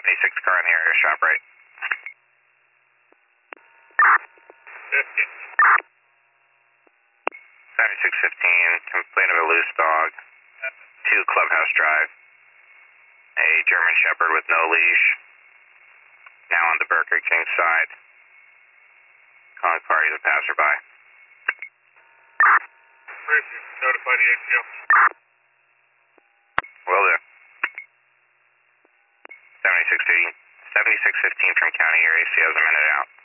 76 car in the area, shop right. 7615, complaint of a loose dog. 2 Clubhouse Drive. A German Shepherd with no leash. Now on the Burger King side. Calling party to passerby. Notify the ATO. Will do. 7615 from County, your ACO's a minute out.